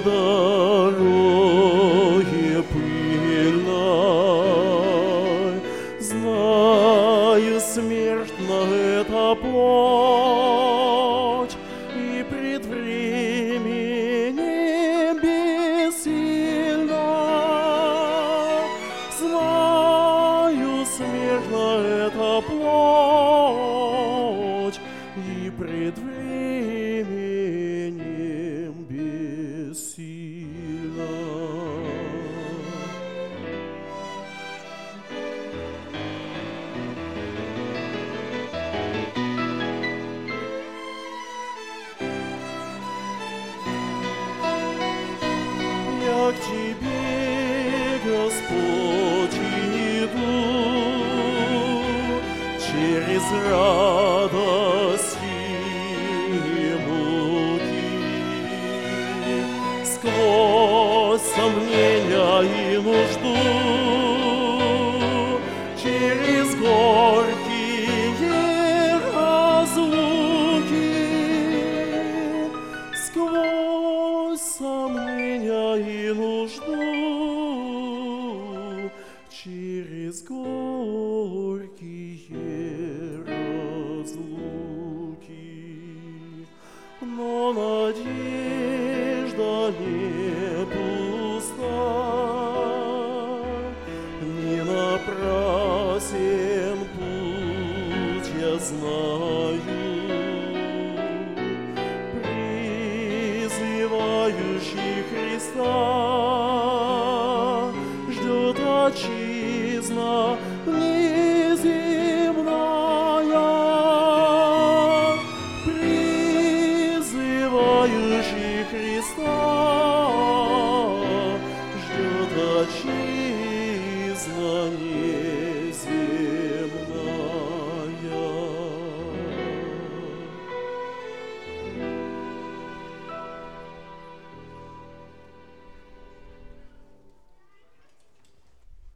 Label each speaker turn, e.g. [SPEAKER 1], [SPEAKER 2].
[SPEAKER 1] дороге пыльной, знаю, смертна это плоть, и пред временем бессильна. Знаю, смертна это плоть, и пред временем бессильна. Я к Тебе, Господь, иду через радости и муки, сквозь сомнения и нужду, через горькие разлуки, сквозь сомнения и нужду, через горькие разлуки. Но надежда не пуста, не напрасен путь, я знаю, призывающий Христа.